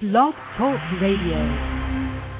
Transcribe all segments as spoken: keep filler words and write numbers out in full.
Blog Talk Radio.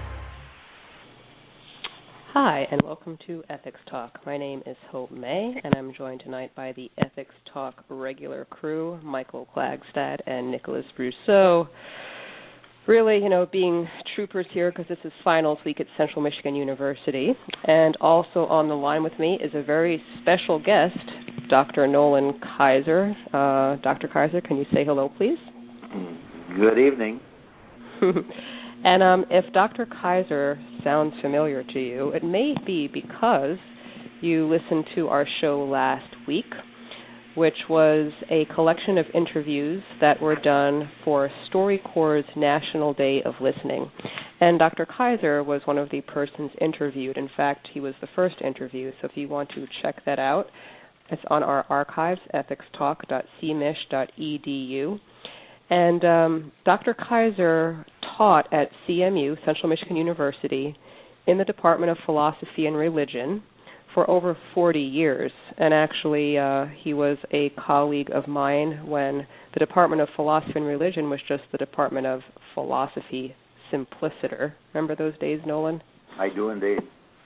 Hi, and welcome to Ethics Talk. My name is Hope May, and I'm joined tonight by the Ethics Talk regular crew, Michael Klagstad and Nicholas Brousseau. Really, you know, being troopers here because this is finals week at Central Michigan University. And also on the line with me is a very special guest, Doctor Nolan Kaiser. Uh, Doctor Kaiser, can you say hello, please? Good evening. And um, if Doctor Kaiser sounds familiar to you, it may be because you listened to our show last week, which was a collection of interviews that were done for StoryCorps' National Day of Listening. And Doctor Kaiser was one of the persons interviewed. In fact, he was the first interview, so if you want to check that out, it's on our archives, ethics talk dot c mich dot e d u. And um, Doctor Kaiser taught at C M U, Central Michigan University, in the Department of Philosophy and Religion for over forty years. And actually, uh, he was a colleague of mine when the Department of Philosophy and Religion was just the Department of Philosophy Simpliciter. Remember those days, Nolan? I do indeed.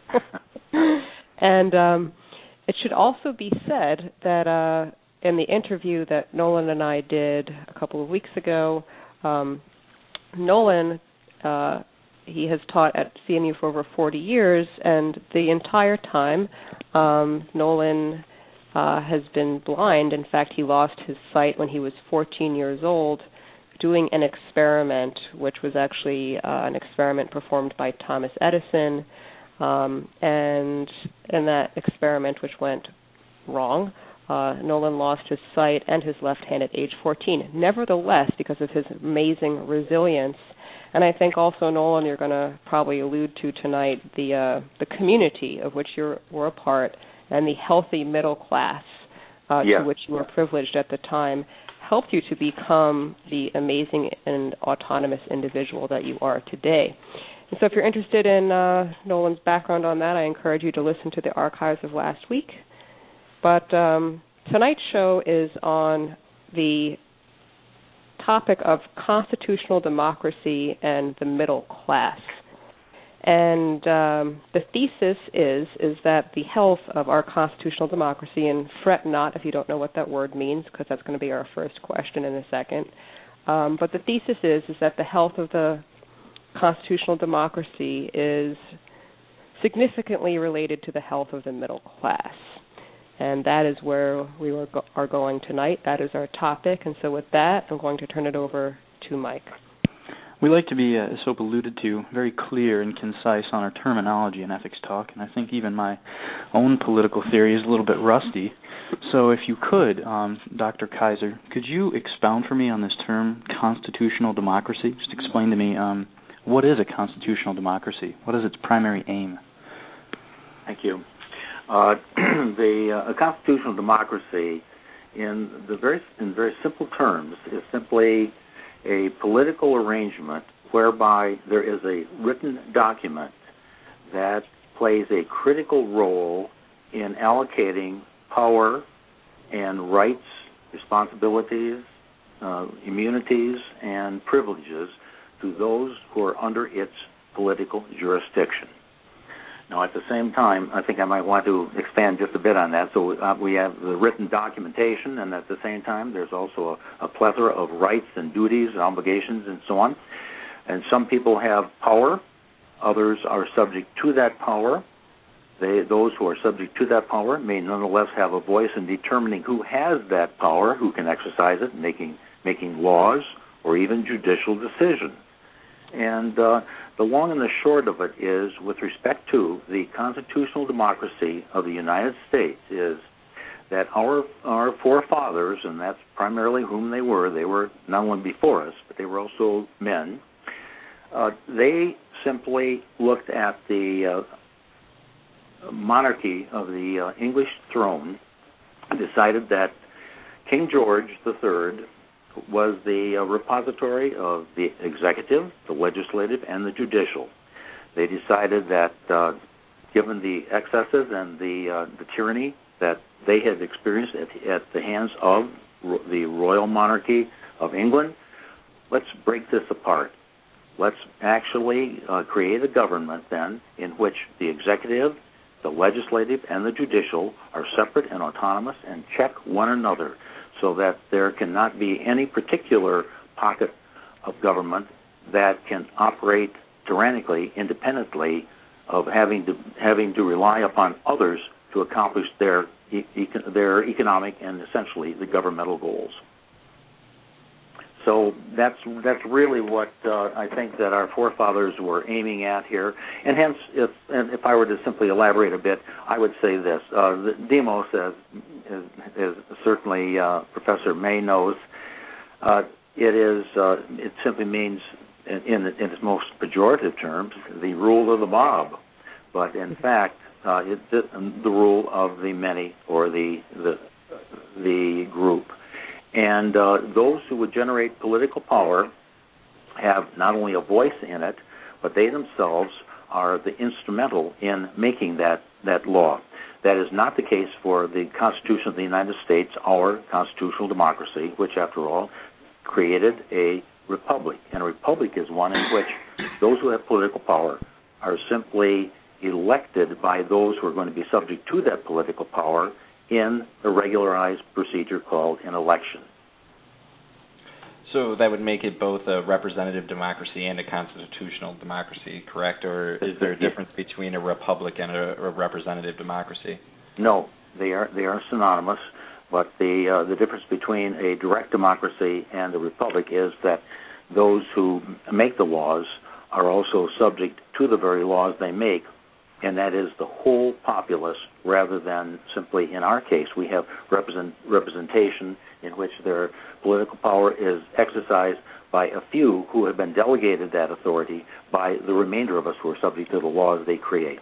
And um, it should also be said that uh, in the interview that Nolan and I did a couple of weeks ago, um, Nolan, uh, he has taught at C M U for over forty years, and the entire time, um, Nolan uh, has been blind. In fact, he lost his sight when he was fourteen years old doing an experiment, which was actually uh, an experiment performed by Thomas Edison, um, and in that experiment, which went wrong, Uh, Nolan lost his sight and his left hand at age fourteen. Nevertheless, because of his amazing resilience, and I think also, Nolan, you're going to probably allude to tonight, the uh, the community of which you were a part and the healthy middle class uh, yeah. to which you were privileged at the time helped you to become the amazing and autonomous individual that you are today. And so if you're interested in uh, Nolan's background on that, I encourage you to listen to the archives of last week. But um, tonight's show is on the topic of constitutional democracy and the middle class. And um, the thesis is is that the health of our constitutional democracy, and fret not if you don't know what that word means, because that's going to be our first question in a second. Um, but the thesis is is that the health of the constitutional democracy is significantly related to the health of the middle class. And that is where we were go- are going tonight. That is our topic. And so with that, I'm going to turn it over to Mike. We like to be, uh, as Hope alluded to, very clear and concise on our terminology in ethics talk. And I think even my own political theory is a little bit rusty. So if you could, um, Doctor Kaiser, could you expound for me on this term, constitutional democracy? Just explain to me, um, what is a constitutional democracy? What is its primary aim? Thank you. Uh, the uh, a constitutional democracy, in the very in very simple terms, is simply a political arrangement whereby there is a written document that plays a critical role in allocating power and rights, responsibilities, uh, immunities, and privileges to those who are under its political jurisdiction. Now, at the same time, I think I might want to expand just a bit on that. So uh, we have the written documentation, and at the same time, there's also a, a plethora of rights and duties and obligations and so on. And some people have power. Others are subject to that power. They, those who are subject to that power may nonetheless have a voice in determining who has that power, who can exercise it, making making laws or even judicial decisions. And uh, the long and the short of it is, with respect to the constitutional democracy of the United States, is that our our forefathers, and that's primarily whom they were, they were not only before us, but they were also men, uh, they simply looked at the uh, monarchy of the uh, English throne and decided that King George the Third was the uh, repository of the executive, the legislative, and the judicial. They decided that uh, given the excesses and the, uh, the tyranny that they had experienced at, at the hands of ro- the royal monarchy of England, let's break this apart. let's actually uh, create a government then in which the executive, the legislative, and the judicial are separate and autonomous and check one another so that there cannot be any particular pocket of government that can operate tyrannically, independently of having to having to rely upon others to accomplish their e- their economic and essentially the governmental goals. So that's that's really what uh, I think that our forefathers were aiming at here. And hence, if and if I were to simply elaborate a bit, I would say this: uh, the demos, as, as, as certainly uh, Professor May knows, uh, it is uh, it simply means, in, in its most pejorative terms, the rule of the mob. But in fact, uh, it's the, the rule of the many or the the the group. And uh, those who would generate political power have not only a voice in it, but they themselves are the instrumental in making that, that law. That is not the case for the Constitution of the United States, our constitutional democracy, which, after all, created a republic. And a republic is one in which those who have political power are simply elected by those who are going to be subject to that political power in a regularized procedure called an election. So that would make it both a representative democracy and a constitutional democracy, correct? Or is there a difference between a republic and a, a representative democracy? No, they are they are synonymous. But the uh, the difference between a direct democracy and a republic is that those who make the laws are also subject to the very laws they make, and that is the whole populace, rather than simply, in our case, we have represent, representation in which their political power is exercised by a few who have been delegated that authority by the remainder of us who are subject to the laws they create.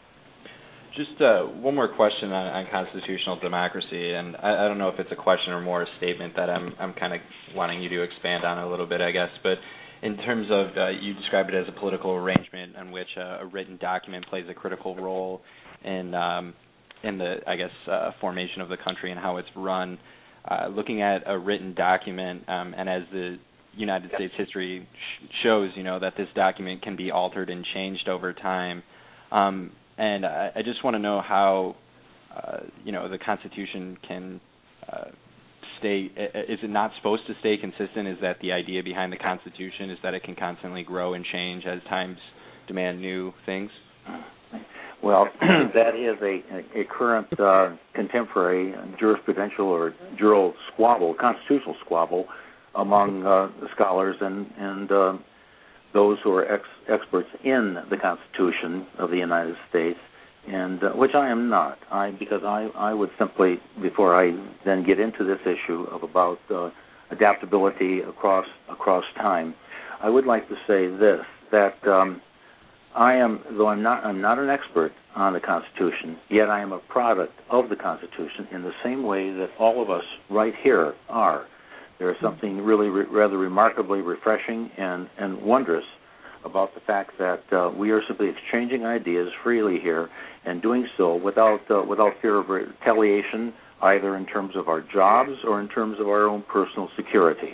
Just uh, one more question on, on constitutional democracy, and I, I don't know if it's a question or more a statement that I'm I'm kind of wanting you to expand on a little bit, I guess, but in terms of, uh, you describe it as a political arrangement in which uh, a written document plays a critical role in um, in the, I guess, uh, formation of the country and how it's run. Uh, looking at a written document, um, and as the United States history sh- shows, you know, that this document can be altered and changed over time. Um, and I, I just want to know how, uh, you know, the Constitution can uh, stay, is it not supposed to stay consistent? Is that the idea behind the Constitution, is that it can constantly grow and change as times demand new things? Well, that is a, a current uh, contemporary jurisprudential or jural squabble, constitutional squabble among uh, scholars and, and uh, those who are ex- experts in the Constitution of the United States, and uh, which I am not. I because I, I would simply, before I then get into this issue of about uh, adaptability across across time, I would like to say this, that um, I am, though I'm not I'm not an expert on the Constitution, yet I am a product of the Constitution in the same way that all of us right here are. There is something really re- rather remarkably refreshing and, and wondrous about the fact that uh, we are simply exchanging ideas freely here, and doing so without uh, without fear of retaliation, either in terms of our jobs or in terms of our own personal security.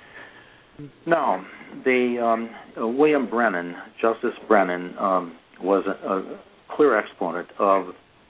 Now, the um, uh, William Brennan, Justice Brennan, um, was a, a clear exponent of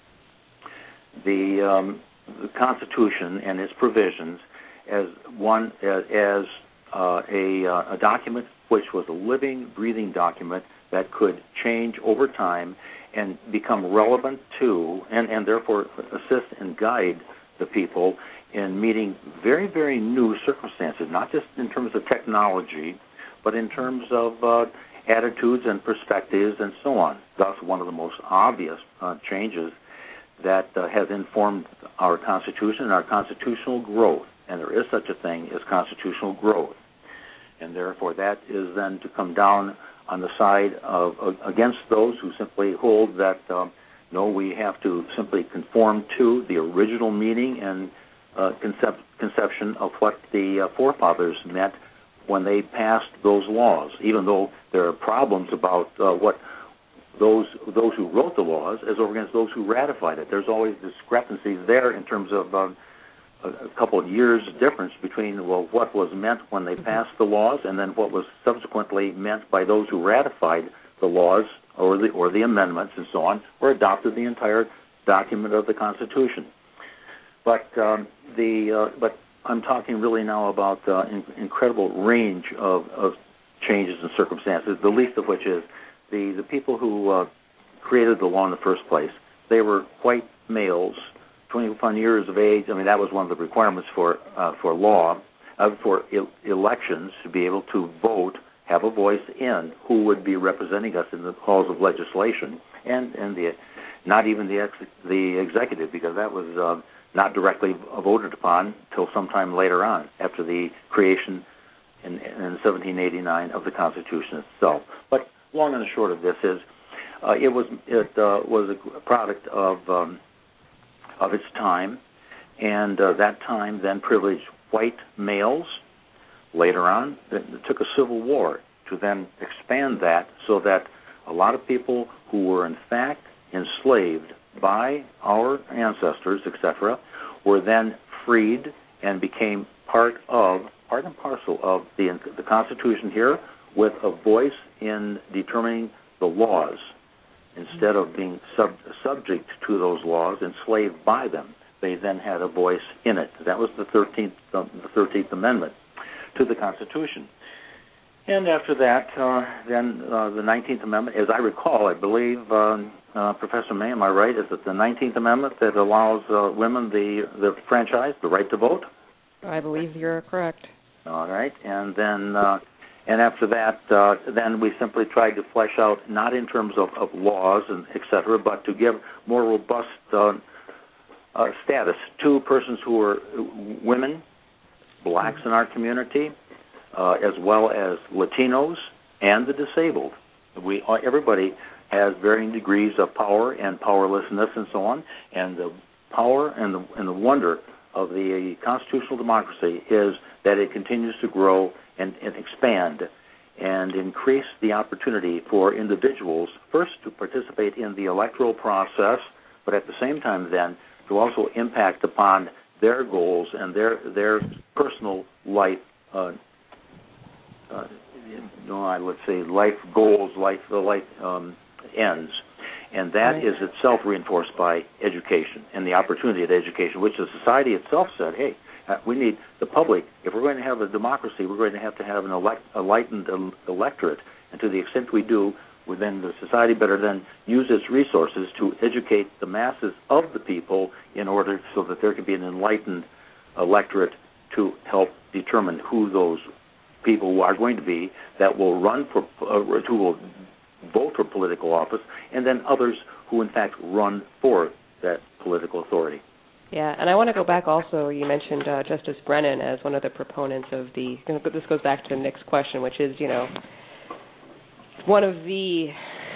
the, um, the Constitution and its provisions as one as, as uh, a, uh, a document which was a living, breathing document that could change over time and become relevant to, and, and therefore assist and guide the people in meeting very, very new circumstances, not just in terms of technology, but in terms of uh, attitudes and perspectives and so on. Thus, one of the most obvious uh, changes that uh, has informed our Constitution and our constitutional growth, and there is such a thing as constitutional growth. And therefore, that is then to come down on the side of uh, against those who simply hold that, um, no, we have to simply conform to the original meaning and uh, concept, conception of what the uh, forefathers meant when they passed those laws, even though there are problems about uh, what those those who wrote the laws as over against those who ratified it. There's always discrepancies there in terms of uh, a, a couple of years difference between, well, what was meant when they passed the laws and then what was subsequently meant by those who ratified the laws or the or the amendments and so on, or adopted the entire document of the Constitution. But um, the uh, but I'm talking really now about the uh, in, incredible range of, of changes and circumstances, the least of which is the, the people who uh, created the law in the first place. They were white males, twenty-one years of age. I mean, that was one of the requirements for uh, for law, uh, for el- elections, to be able to vote, have a voice in who would be representing us in the halls of legislation, and and the not even the ex- the executive, because that was uh, not directly voted upon till sometime later on, after the creation in, in seventeen eighty-nine of the Constitution itself. But long and the short of this is, uh, it was it uh, was a product of um, of its time, and uh, that time then privileged white males. Later on, it took a civil war to then expand that, so that a lot of people who were in fact enslaved by our ancestors, et cetera, were then freed and became part of, part and parcel of the, the Constitution here, with a voice in determining the laws, instead of being sub, subject to those laws, enslaved by them. They then had a voice in it. That was the thirteenth, uh, the thirteenth Amendment to the Constitution. And after that, uh, then uh, the nineteenth Amendment, as I recall, I believe, uh, uh, Professor May, am I right, is it the nineteenth Amendment that allows uh, women the, the franchise, the right to vote? I believe you're correct. All right. And then uh, and after that, uh, then we simply tried to flesh out, not in terms of, of laws and et cetera, but to give more robust uh, uh, status to persons who are women, blacks in our community, uh, as well as Latinos and the disabled. We everybody has varying degrees of power and powerlessness and so on, and the power and the and the wonder of the constitutional democracy is that it continues to grow and, and expand and increase the opportunity for individuals first to participate in the electoral process, but at the same time then to also impact upon their goals and their their personal life, uh, uh, no, let's say life goals, life the life um, ends, and that right. is itself reinforced by education and the opportunity of education, which the society itself said, hey, uh, we need the public. If we're going to have a democracy, we're going to have to have an elect, enlightened electorate, and to the extent we do, well, then the society better then use its resources to educate the masses of the people in order so that there can be an enlightened electorate to help determine who those people are going to be that will run for, uh, who will vote for political office, and then others who in fact run for that political authority. Yeah, and I want to go back also, you mentioned uh, Justice Brennan as one of the proponents of the, this goes back to Nick's question, which is, you know, one of the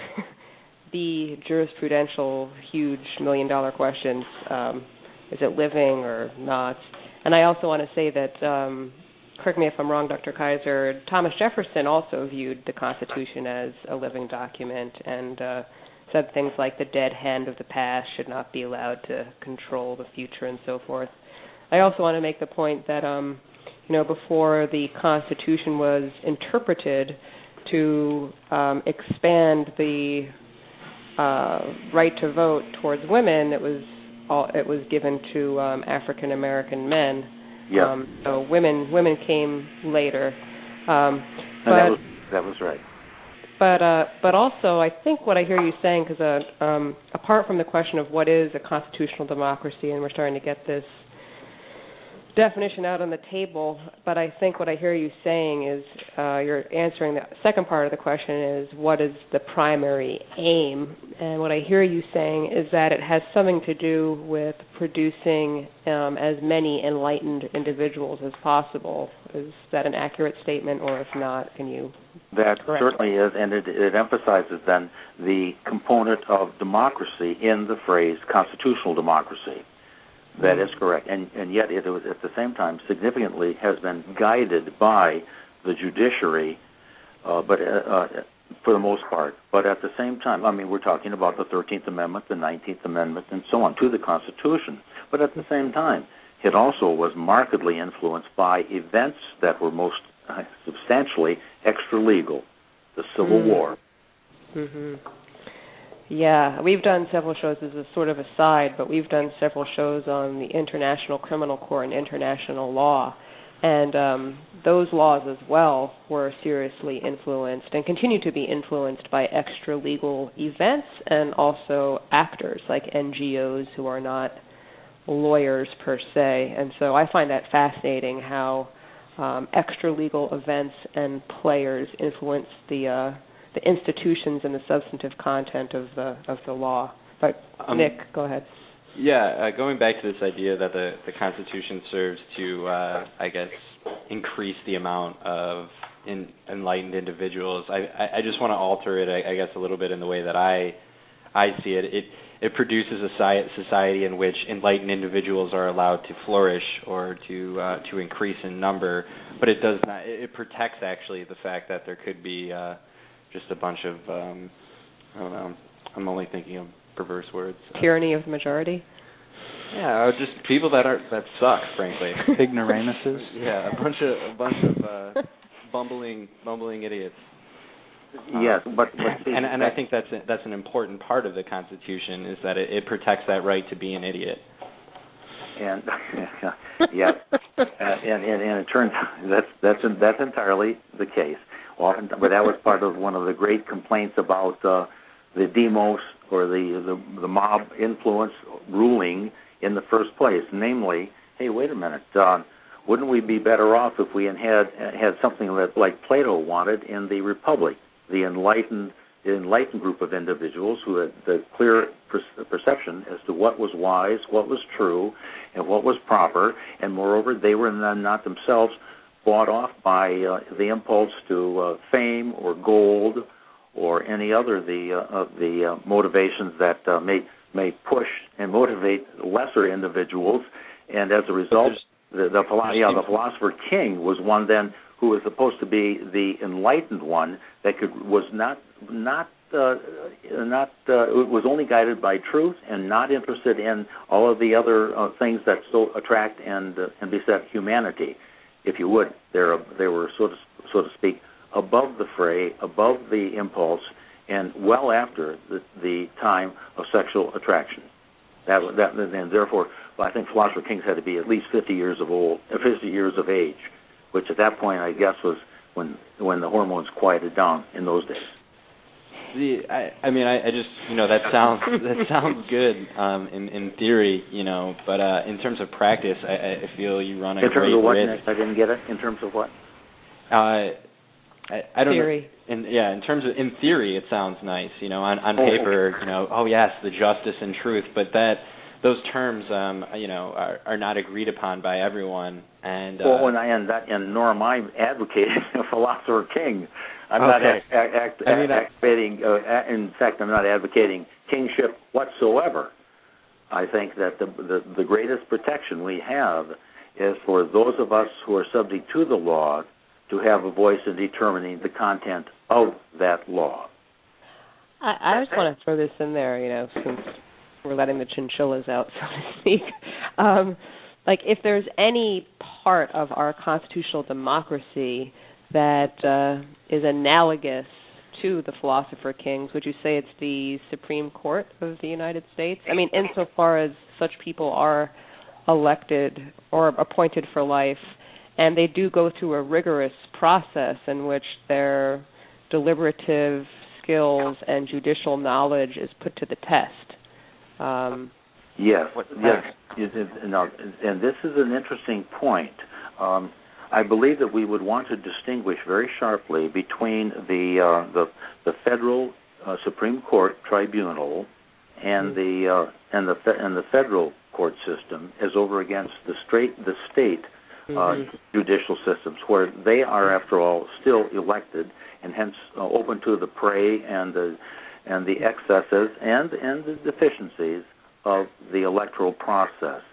the jurisprudential huge million dollar questions, um, is it living or not? And I also want to say that, um, correct me if I'm wrong, Doctor Kaiser, Thomas Jefferson also viewed the Constitution as a living document and uh, said things like the dead hand of the past should not be allowed to control the future and so forth. I also want to make the point that, um, you know, before the Constitution was interpreted to um, expand the uh, right to vote towards women, it was all, it was given to um, African American men. Yeah. Um, so women women came later. Um, and but, that was that was right. But uh, but also, I think what I hear you saying, because uh, um, apart from the question of what is a constitutional democracy, and we're starting to get this definition out on the table, but I think what I hear you saying is uh, you're answering the second part of the question is what is the primary aim, and what I hear you saying is that it has something to do with producing um, as many enlightened individuals as possible. Is that an accurate statement, or if not, can you That correct certainly is, and it, it emphasizes then the component of democracy in the phrase constitutional democracy. That is correct, and and yet it was at the same time significantly has been guided by the judiciary, uh, but uh, uh, for the most part. But at the same time, I mean, we're talking about the thirteenth Amendment, the nineteenth Amendment, and so on to the Constitution. But at the same time, it also was markedly influenced by events that were most uh, substantially extra-legal, the Civil mm. War. Mm-hmm. Yeah, we've done several shows as a sort of aside, but we've done several shows on the International Criminal Court and international law. And um, those laws as well were seriously influenced and continue to be influenced by extra-legal events and also actors like N G Os who are not lawyers per se. And so I find that fascinating how um, extra-legal events and players influence the uh, the institutions and the substantive content of the of the law. But um, Nick, go ahead. Yeah, uh, going back to this idea that the, the Constitution serves to, uh, I guess, increase the amount of in, enlightened individuals, I, I, I just want to alter it, I, I guess, a little bit in the way that I I see it. It it produces a society in which enlightened individuals are allowed to flourish or to uh, to increase in number, but it does not. It protects actually the fact that there could be uh, just a bunch of um, I don't know. I'm only thinking of perverse words. Tyranny of the majority. Yeah, just people that are that suck, frankly. Ignoramuses. Yeah, a bunch of a bunch of uh, bumbling bumbling idiots. Yes, um, but, but and and I think that's a, that's an important part of the Constitution is that it, it protects that right to be an idiot. And yes, uh, and, and and it turns out that's that's that's entirely the case. Often, but that was part of one of the great complaints about uh, the demos or the, the the mob influence ruling in the first place. Namely, hey, wait a minute, uh, wouldn't we be better off if we had had something that like Plato wanted in the Republic, the enlightened the enlightened group of individuals who had the clear per- perception as to what was wise, what was true, and what was proper, and moreover, they were not themselves bought off by uh, the impulse to uh, fame or gold or any other the uh, of the uh, motivations that uh, may may push and motivate lesser individuals, and as a result, the the, philo- yeah, the philosopher king was one then who was supposed to be the enlightened one that could was not not uh, not uh, was only guided by truth and not interested in all of the other uh, things that so attract and uh, and beset humanity. If you would, they're, they were, so to, so to speak, above the fray, above the impulse, and well after the, the time of sexual attraction. That, that, and therefore, I think philosopher kings had to be at least fifty years of old, fifty years of age, which at that point, I guess, was when when the hormones quieted down in those days. The, I, I mean, I, I just, you know, that sounds that sounds good um, in in theory, you know, but uh, in terms of practice, I, I feel you run a in great terms of what? risk. I didn't get it. In terms of what? Uh, I, I don't theory. know. In, yeah, in terms of in theory, it sounds nice, you know, on on oh, paper, okay. you know, oh yes, the justice and truth, but that those terms, um, you know, are, are not agreed upon by everyone, and uh, well, and I and that and nor am I advocating a philosopher king. I'm okay. not act, act, act, I mean, advocating. Uh, in fact, I'm not advocating kingship whatsoever. I think that the, the the greatest protection we have is for those of us who are subject to the law to have a voice in determining the content of that law. I, I just want to throw this in there, you know, since we're letting the chinchillas out, so to speak. Um, like, if there's any part of our constitutional democracy that uh, is analogous to the philosopher kings, would you say it's the Supreme Court of the United States? I mean, insofar as such people are elected or appointed for life, and they do go through a rigorous process in which their deliberative skills and judicial knowledge is put to the test. Um, yes, yes, it, it, no, and this is an interesting point. Um, I believe that we would want to distinguish very sharply between the uh, the, the federal uh, Supreme Court tribunal and mm-hmm. the uh, and the fe- and the federal court system as over against the straight the state uh, mm-hmm. judicial systems, where they are, after all, still elected and hence uh, open to the prey and the and the excesses and and the deficiencies of the electoral process.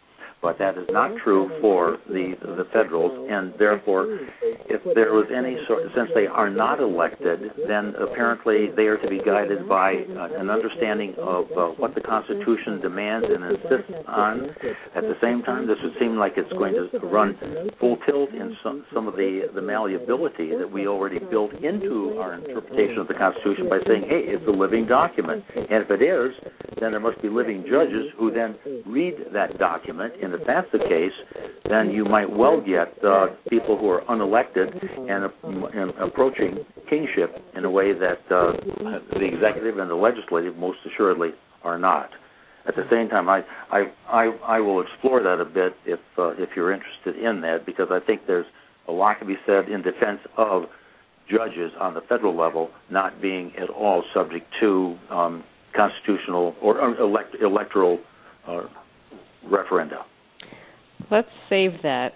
but that is not true for the the federals, and therefore, if there was any sort, since they are not elected, then apparently they are to be guided by uh, an understanding of uh, what the Constitution demands and insists on. At the same time, this would seem like it's going to run full tilt in some some of the the malleability that we already built into our interpretation of the Constitution by saying, hey, it's a living document, and if it is, then there must be living judges who then read that document. And if that's the case, then you might well get uh, people who are unelected and, uh, and approaching kingship in a way that uh, the executive and the legislative most assuredly are not. At the same time, I I, I, I will explore that a bit if uh, if you're interested in that, because I think there's a lot to be said in defense of judges on the federal level not being at all subject to um, constitutional or elect, electoral uh, referenda. Let's save that.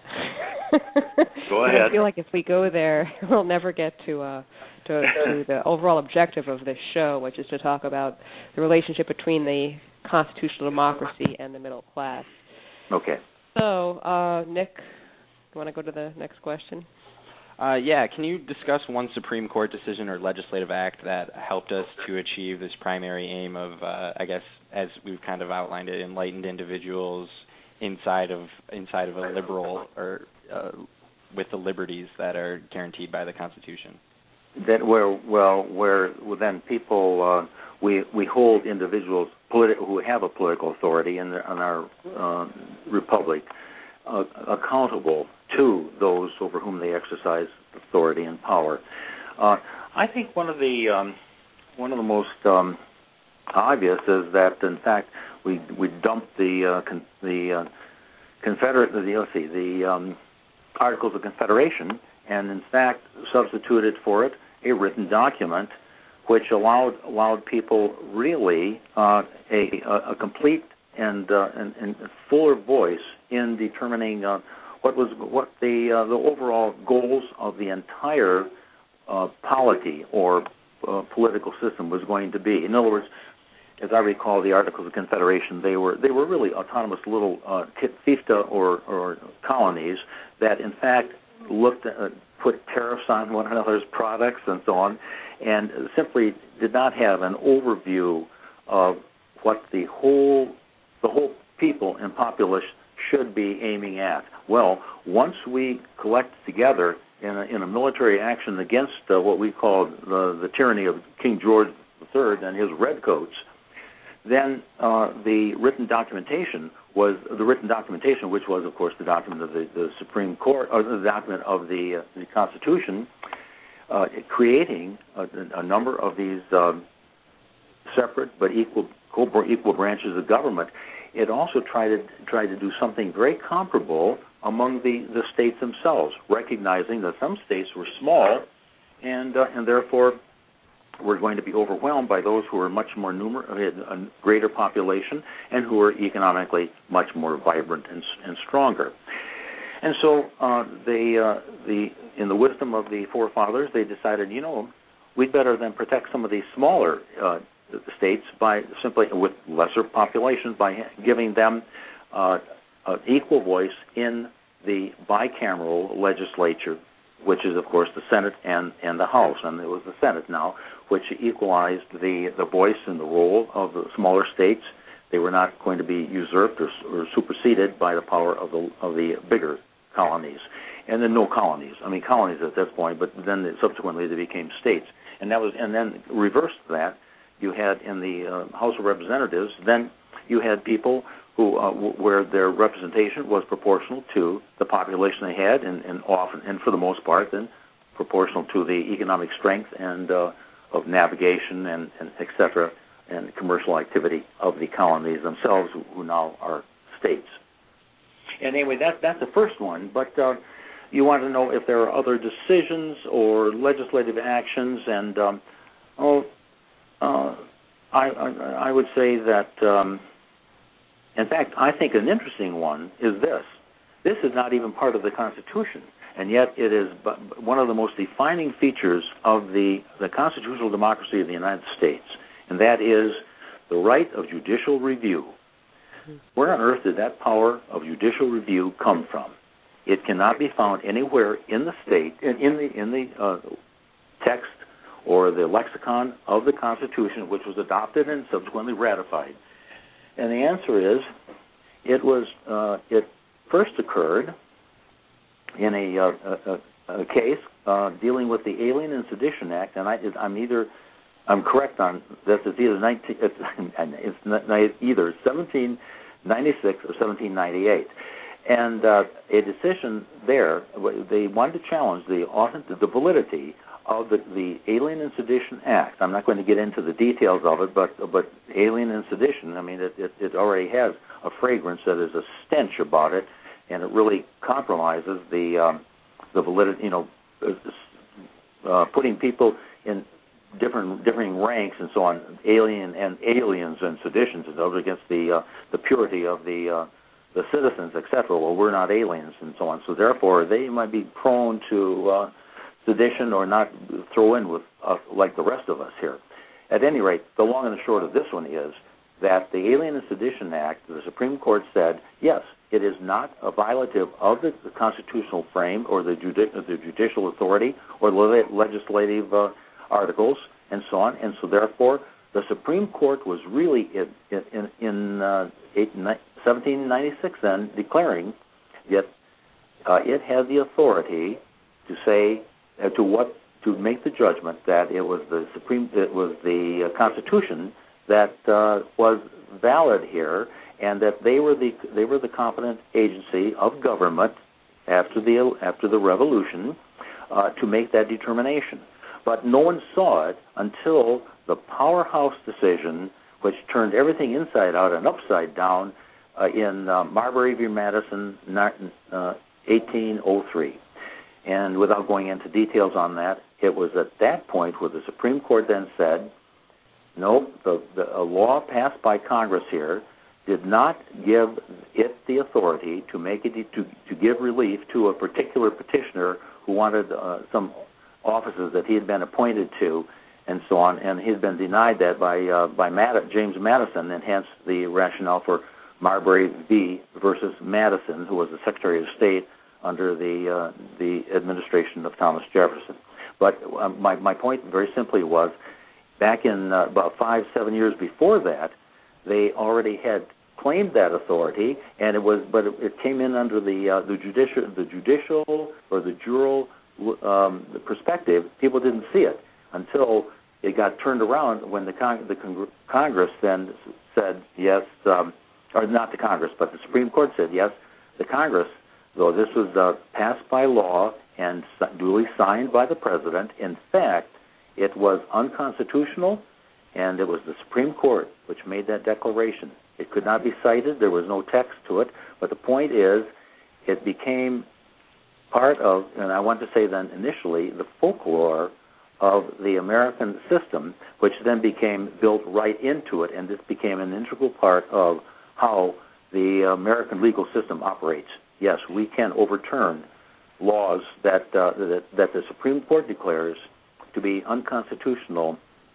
Go ahead. I feel like if we go there, we'll never get to, uh, to to the overall objective of this show, which is to talk about the relationship between the constitutional democracy and the middle class. Okay. So, uh, Nick, you want to go to the next question? Uh, yeah, can you discuss one Supreme Court decision or legislative act that helped us to achieve this primary aim of, uh, I guess, as we've kind of outlined it, enlightened individuals inside of inside of a liberal or uh, with the liberties that are guaranteed by the Constitution? That where well where well, then people uh, we we hold individuals politi- who have a political authority in, the, in our uh, republic uh, accountable to those over whom they exercise authority and power. Uh, I think one of the um, one of the most um, obvious is that in fact we we dumped the uh, con- the uh, Confederate the let's see the um, Articles of Confederation, and in fact substituted for it a written document which allowed allowed people really uh, a, a complete and, uh, and and fuller voice in determining uh, what was what the uh, the overall goals of the entire uh, polity or uh, political system was going to be. In other words, as I recall, the Articles of Confederation, they were they were really autonomous little uh, fiefdom or, or colonies that, in fact, looked at, uh, put tariffs on one another's products and so on, and simply did not have an overview of what the whole the whole people and populace should be aiming at. Well, once we collect together in a, in a military action against uh, what we call the, the tyranny of King George the Third and his redcoats, then uh, the written documentation was the written documentation, which was, of course, the document of the, the Supreme Court, or the document of the, uh, the Constitution, uh, creating a, a number of these um, separate but equal equal branches of government. It also tried to tried to do something very comparable among the, the states themselves, recognizing that some states were small and uh, and therefore were going to be overwhelmed by those who were much more numerous, had a greater population, and who were economically much more vibrant and, and stronger. And so uh, they, uh, the in the wisdom of the forefathers, they decided, you know, we'd better then protect some of these smaller uh, states by simply with lesser populations by giving them uh, an equal voice in the bicameral legislature, which is, of course, the Senate and, and the House. And it was the Senate now which equalized the, the voice and the role of the smaller states. They were not going to be usurped or, or superseded by the power of the of the bigger colonies. And then no colonies. I mean, colonies at this point, but then subsequently they became states. And that was, and then reversed that, you had in the uh, House of Representatives, then you had people who, uh, w- where their representation was proportional to the population they had, and, and often, and for the most part, then proportional to the economic strength and uh, of navigation and, and et cetera, and commercial activity of the colonies themselves, who, who now are states. And anyway, that that's the first one. But uh, you want to know if there are other decisions or legislative actions, and um, oh. Uh, I, I, I would say that, um, in fact, I think an interesting one is this. This is not even part of the Constitution, and yet it is one of the most defining features of the, the constitutional democracy of the United States, and that is the right of judicial review. Where on earth did that power of judicial review come from? It cannot be found anywhere in the state, in, in the in the uh, text or the lexicon of the Constitution, which was adopted and subsequently ratified. And the answer is, it was uh, it first occurred in a, uh, a, a case uh, dealing with the Alien and Sedition Act, and I, I'm either I'm correct on this. It's either nineteen, it's, it's not, either seventeen ninety-six or seventeen ninety-eight. And uh, a decision there, they wanted to challenge the authentic, the validity of the, the Alien and Sedition Act. I'm not going to get into the details of it, but but Alien and Sedition, I mean, it, it, it already has a fragrance that is a stench about it, and it really compromises the um, the validity, you know, uh, putting people in different differing ranks and so on, alien and aliens and seditions, and those against the uh, the purity of the uh, the citizens, et cetera. Well, we're not aliens and so on. So therefore, they might be prone to uh, sedition or not throw in with uh, like the rest of us here. At any rate, the long and the short of this one is that the Alien and Sedition Act, the Supreme Court said, yes, it is not a violative of the, the constitutional frame or the, judi- the judicial authority or the legislative uh, articles and so on. And so therefore, the Supreme Court was really in, in, in uh, seventeen ninety-six then declaring that uh, it had the authority to say uh, to what to make the judgment that it was the Supreme it was the uh, Constitution that uh, was valid here, and that they were the they were the competent agency of government after the after the Revolution uh, to make that determination. But no one saw it until the Powerhouse decision, which turned everything inside out and upside down uh, in uh, Marbury v. Madison, uh, eighteen oh three. And without going into details on that, it was at that point where the Supreme Court then said, no, the, the a law passed by Congress here did not give it the authority to make it to, to give relief to a particular petitioner who wanted uh, some offices that he had been appointed to, and so on, and he had been denied that by uh, by Mad- James Madison, and hence the rationale for Marbury v. versus Madison, who was the Secretary of State under the uh, the administration of Thomas Jefferson. But uh, my my point very simply was, back in uh, about five seven years before that, they already had claimed that authority, and it was but it, it came in under the uh, the judicial the judicial or the jural um, perspective. People didn't see it until it got turned around when the con- the con- Congress then said yes, um, or not the Congress, but the Supreme Court said yes. The Congress, though this was uh, passed by law and duly signed by the President, in fact, it was unconstitutional, and it was the Supreme Court which made that declaration. It could not be cited. There was no text to it. But the point is, it became part of, and I want to say then initially, the folklore of the American system, which then became built right into it, and this became an integral part of how the American legal system operates. Yes, we can overturn laws that uh, that, that the Supreme Court declares to be unconstitutional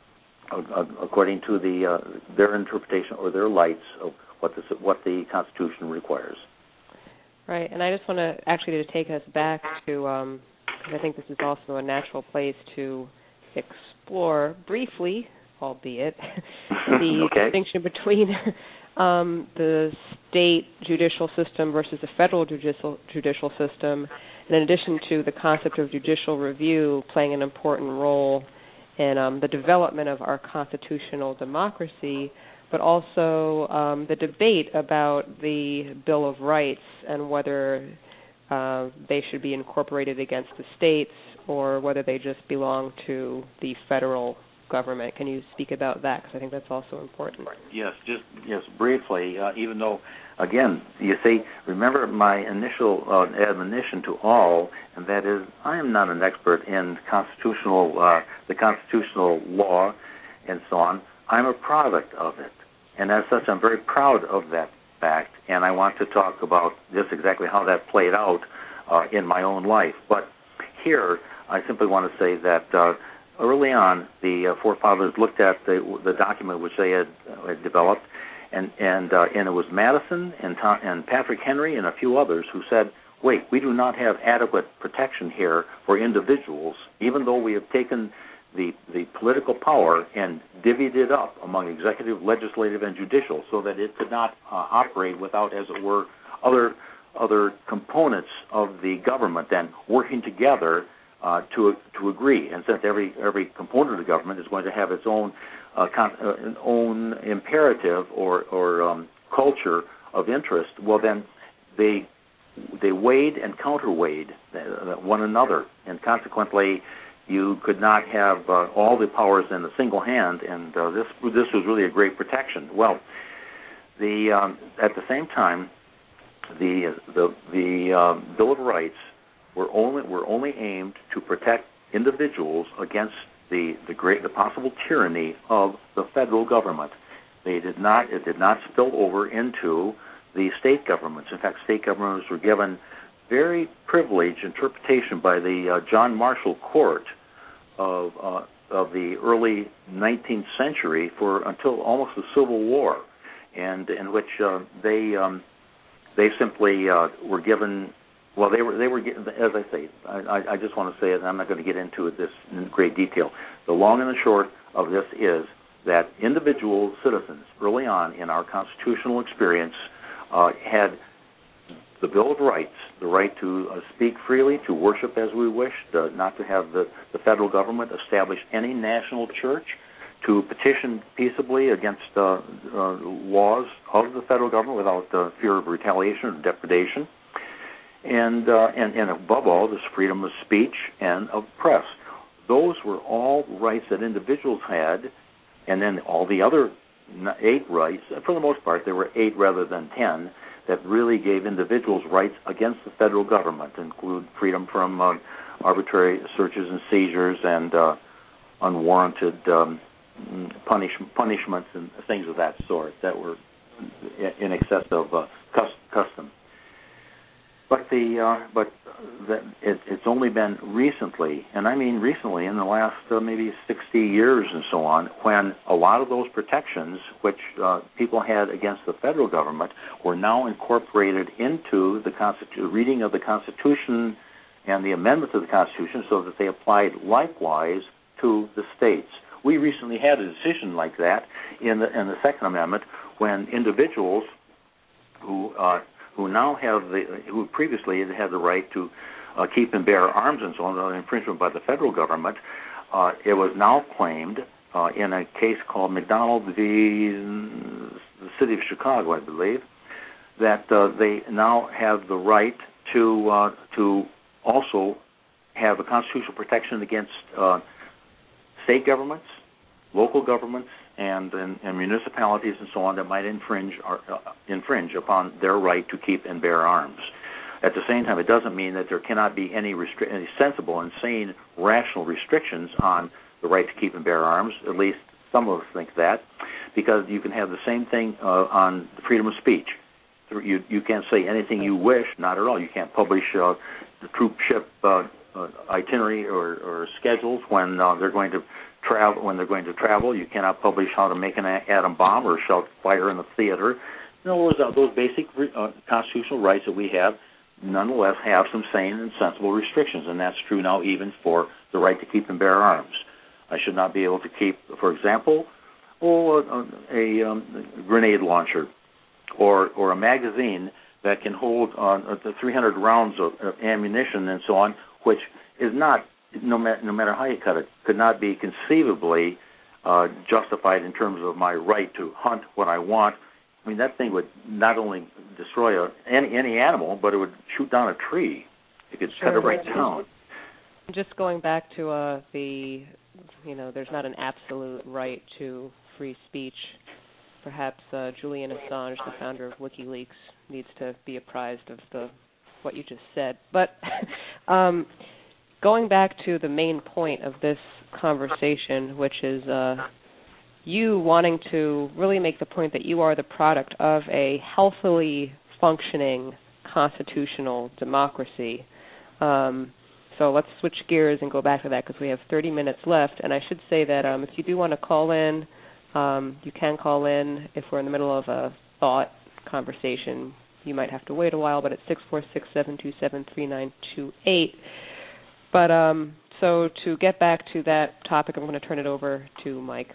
uh, according to the uh, their interpretation or their lights of what the what the Constitution requires. Right, and I just want to actually to take us back to, um, because I think this is also a natural place to explore briefly, albeit, the okay. distinction between um, the state judicial system versus the federal judicial judicial system, and in addition to the concept of judicial review playing an important role in um, the development of our constitutional democracy, but also um, the debate about the Bill of Rights and whether uh, they should be incorporated against the states or whether they just belong to the federal government. Can you speak about that? Because I think that's also important. Yes, just yes, briefly. Uh, even though, again, you see, remember my initial uh, admonition to all, and that is, I am not an expert in constitutional, uh, the constitutional law, and so on. I'm a product of it. And as such, I'm very proud of that fact, and I want to talk about just exactly how that played out uh, in my own life. But here, I simply want to say that uh, early on, the uh, forefathers looked at the, the document which they had, uh, had developed, and and uh, and it was Madison and Tom, and Patrick Henry and a few others who said, wait, we do not have adequate protection here for individuals, even though we have taken the the political power and divvied it up among executive, legislative, and judicial, so that it could not uh, operate without, as it were, other other components of the government then working together uh, to to agree. And since every every component of the government is going to have its own uh, con- uh, own imperative or or um, culture of interest, well then they they weighed and counterweighed one another, and consequently, you could not have uh, all the powers in a single hand, and uh, this this was really a great protection. Well, the um, at the same time, the the the um, Bill of Rights were only were only aimed to protect individuals against the the great the possible tyranny of the federal government. They did not it did not spill over into the state governments. In fact, state governments were given very privileged interpretation by the uh, John Marshall Court of uh, of the early nineteenth century for until almost the Civil War, and in which uh, they um, they simply uh, were given. Well, they were they were as I say. I, I just want to say it, and I'm not going to get into this in great detail. The long and the short of this is that individual citizens early on in our constitutional experience uh, had the Bill of Rights, the right to uh, speak freely, to worship as we wished, uh, not to have the, the federal government establish any national church, to petition peaceably against uh, uh, laws of the federal government without uh, fear of retaliation or depredation, and, uh, and and above all, this freedom of speech and of press. Those were all rights that individuals had, and then all the other eight rights, for the most part, there were eight rather than ten, that really gave individuals rights against the federal government, include freedom from uh, arbitrary searches and seizures and uh, unwarranted um, punish, punishments and things of that sort that were in excess of uh, custom. But the uh, but the, it, it's only been recently, and I mean recently, in the last uh, maybe sixty years and so on, when a lot of those protections which uh, people had against the federal government were now incorporated into the Constitu- reading of the Constitution and the amendment to the Constitution, so that they applied likewise to the states. We recently had a decision like that in the in the Second Amendment, when individuals who uh, who now have the, who previously had had the right to uh, keep and bear arms and so on, without infringement by the federal government, uh, it was now claimed uh, in a case called McDonald v. the City of Chicago, I believe, that uh, they now have the right to uh, to also have a constitutional protection against uh, state governments, local governments, and, and, and municipalities and so on that might infringe or, uh, infringe upon their right to keep and bear arms. At the same time, it doesn't mean that there cannot be any, restri- any sensible and sane, rational restrictions on the right to keep and bear arms. At least some of us think that, because you can have the same thing uh, on the freedom of speech. You, you can't say anything you wish, not at all. You can't publish uh, the troop ship uh, uh, itinerary or, or schedules when uh, they're going to travel. When they're going to travel, you cannot publish how to make an atom bomb or shout fire in the theater. In other words, uh, those basic uh, constitutional rights that we have, nonetheless, have some sane and sensible restrictions, and that's true now even for the right to keep and bear arms. I should not be able to keep, for example, oh, a, a, um, a grenade launcher or or a magazine that can hold uh, three hundred rounds of, of ammunition and so on, which is not, no, ma- no matter how you cut it, could not be conceivably uh, justified in terms of my right to hunt what I want. I mean, that thing would not only destroy a, any any animal, but it would shoot down a tree. It could sure, cut it right down. Just going back to uh, the, you know, there's not an absolute right to free speech. Perhaps uh, Julian Assange, the founder of WikiLeaks, needs to be apprised of the what you just said. But um, going back to the main point of this conversation, which is uh, you wanting to really make the point that you are the product of a healthily functioning constitutional democracy. Um, so let's switch gears and go back to that, because we have thirty minutes left. And I should say that um, if you do want to call in Um, you can call in if we're in the middle of a thought conversation. You might have to wait a while, but it's six four six, seven two seven, three nine two eight. But um, so to get back to that topic, I'm going to turn it over to Mike.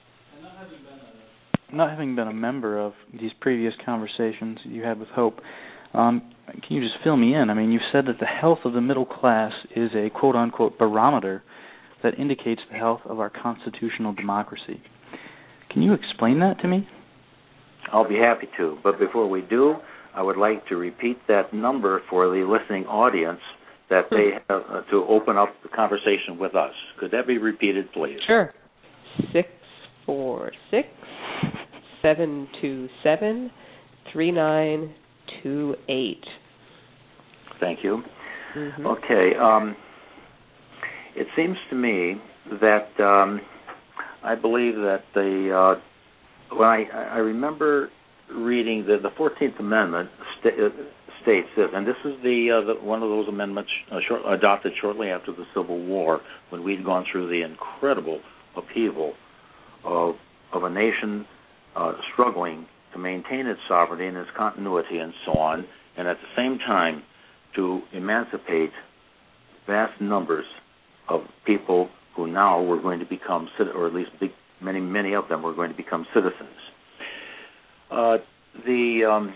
Not having been a member of these previous conversations you had with Hope, um, can you just fill me in? I mean, you've said that the health of the middle class is a quote-unquote barometer that indicates the health of our constitutional democracy. Can you explain that to me? I'll be happy to. But before we do, I would like to repeat that number for the listening audience that they have uh, to open up the conversation with us. Could that be repeated, please? Sure. Six four six seven two seven three nine two eight. Thank you. Mm-hmm. Okay. Um, it seems to me that um, I believe that the uh, when I, I remember reading the the fourteenth Amendment sta- states that, and this is the, uh, the one of those amendments uh, short, adopted shortly after the Civil War, when we'd gone through the incredible upheaval of of a nation uh, struggling to maintain its sovereignty and its continuity and so on, and at the same time to emancipate vast numbers of people who now were going to become, or at least big, many, many of them were going to become citizens. Uh, the um,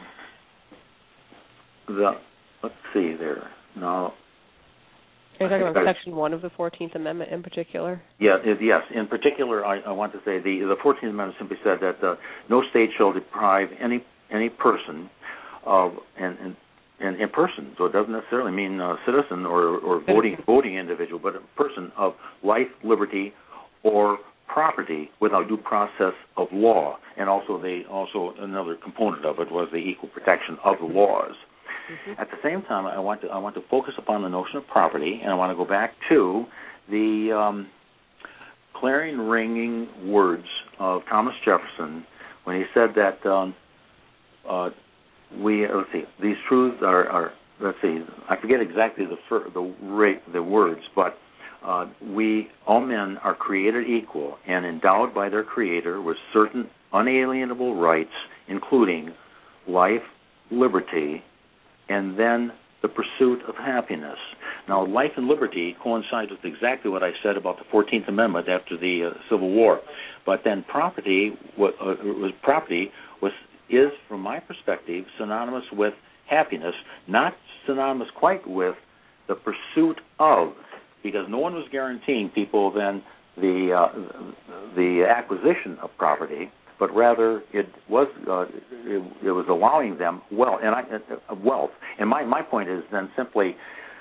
the let's see there now. Are you talking about Section one of the fourteenth Amendment in particular? Yeah, it, yes. In particular, I, I want to say the the fourteenth Amendment simply said that uh, no state shall deprive any any person of and and and in person. So it doesn't necessarily mean a citizen or or voting voting individual, but a person of life, liberty, or property without due process of law. And also, they also another component of it was the equal protection of the laws. Mm-hmm. At the same time, I want to I want to focus upon the notion of property, and I want to go back to the um, clarion ringing words of Thomas Jefferson when he said that um, uh, we let's see these truths are, are let's see I forget exactly the fir- the rate the words, but uh, we all men are created equal and endowed by their Creator with certain unalienable rights, including life, liberty, and then the pursuit of happiness. Now, life and liberty coincides with exactly what I said about the fourteenth Amendment after the uh, Civil War. But then property, what, uh, was property was is, from my perspective, synonymous with happiness, not synonymous quite with the pursuit of, because no one was guaranteeing people then the uh, the acquisition of property, but rather it was uh, it, it was allowing them wealth and I, uh, wealth. And my, my point is then simply,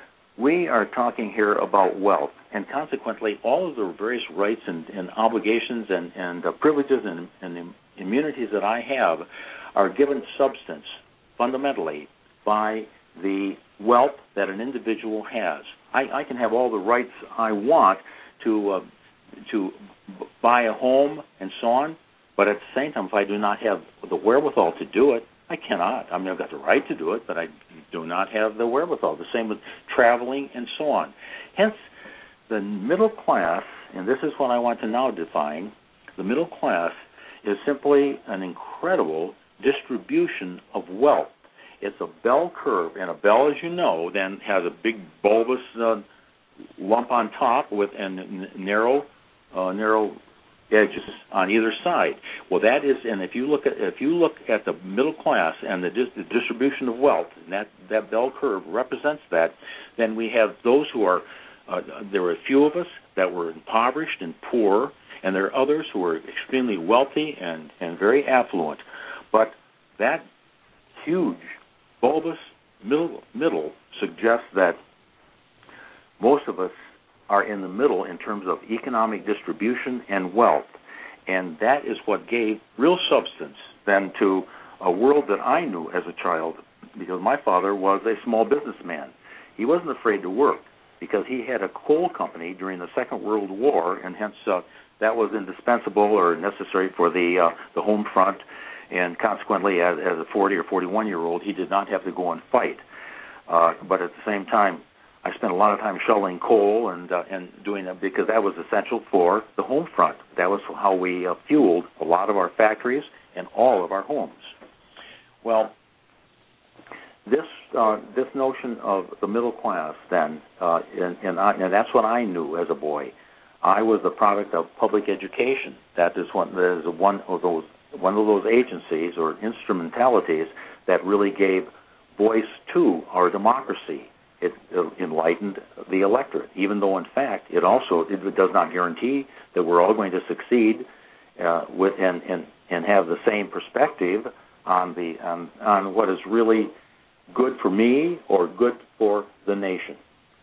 we are talking here about wealth, and consequently, all of the various rights and, and obligations and, and uh, privileges and, and immunities that I have are given substance fundamentally by the wealth that an individual has. I, I can have all the rights I want to uh, to b- buy a home and so on. But at the same time, if I do not have the wherewithal to do it, I cannot. I mean, I've got the right to do it, but I do not have the wherewithal. The same with traveling and so on. Hence, the middle class, and this is what I want to now define, the middle class is simply an incredible distribution of wealth. It's a bell curve, and a bell, as you know, then has a big bulbous uh, lump on top with and n- narrow, uh, narrow edges on either side. Well, that is, and if you look at if you look at the middle class and the, dis- the distribution of wealth, and that that bell curve represents that, then we have those who are. Uh, there are a few of us that were impoverished and poor, and there are others who are extremely wealthy and and very affluent. But that huge bulbous middle middle suggests that most of us are in the middle in terms of economic distribution and wealth. And that is what gave real substance then to a world that I knew as a child, because my father was a small businessman. He wasn't afraid to work because he had a coal company during the Second World War, and hence uh, that was indispensable or necessary for the uh, the home front. And consequently, as, as a forty or forty-one-year-old, he did not have to go and fight. Uh, but at the same time, I spent a lot of time shoveling coal and uh, and doing that because that was essential for the home front. That was how we uh, fueled a lot of our factories and all of our homes. Well, this uh, this notion of the middle class then, uh, and and, I, and that's what I knew as a boy. I was the product of public education. That is one that is one of those one of those agencies or instrumentalities that really gave voice to our democracy. It enlightened the electorate, even though, in fact, it also it does not guarantee that we're all going to succeed uh, with and, and and have the same perspective on the on, on what is really good for me or good for the nation.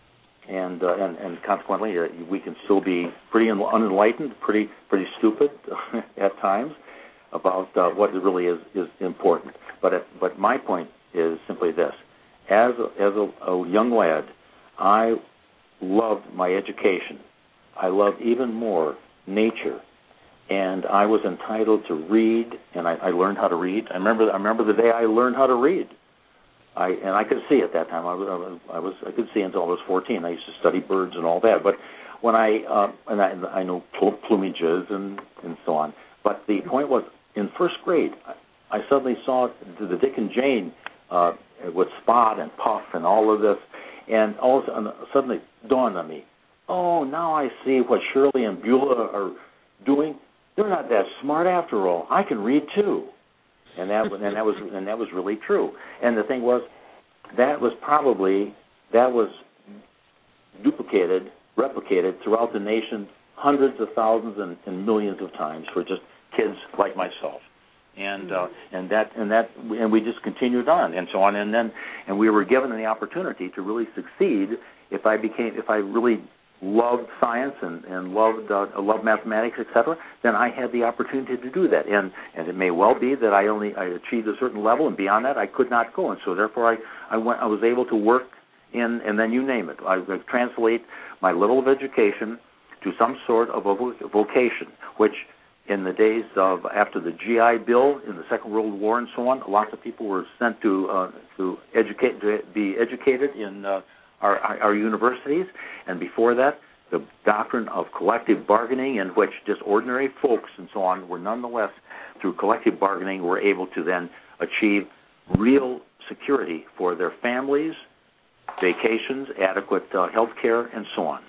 And uh, and, and consequently, uh, we can still be pretty unenlightened, pretty pretty stupid at times about uh, what really is, is important. But at, but my point is simply this. As a, as a, a young lad, I loved my education. I loved even more nature, and I was entitled to read, and I, I learned how to read. I remember I remember the day I learned how to read. I and I could see at that time. I was I was I could see until I was fourteen. I used to study birds and all that. But when I uh, and I, I know plumages and and so on. But the point was, in first grade, I, I suddenly saw the Dick and Jane. Uh, with Spot and Puff and all of this, and all of a sudden, suddenly dawned on me, oh, now I see what Shirley and Beulah are doing. They're not that smart after all. I can read too, and that and that was and that was really true. And the thing was, that was probably that was duplicated, replicated throughout the nation hundreds of thousands and, and millions of times for just kids like myself. And uh, and that and that and we just continued on and so on and then and we were given the opportunity to really succeed if I became if I really loved science and and loved uh, loved mathematics, et cetera. Then I had the opportunity to do that, and and it may well be that I only I achieved a certain level, and beyond that I could not go, and so therefore I I went I was able to work in and then you name it. I would translate my level of education to some sort of a vocation, which. In the days of after the G I Bill in the Second World War and so on, lots of people were sent to uh, to educate to be educated in uh, our, our universities, and before that, the doctrine of collective bargaining, in which just ordinary folks and so on were nonetheless through collective bargaining were able to then achieve real security for their families, vacations, adequate uh, health care, and so on.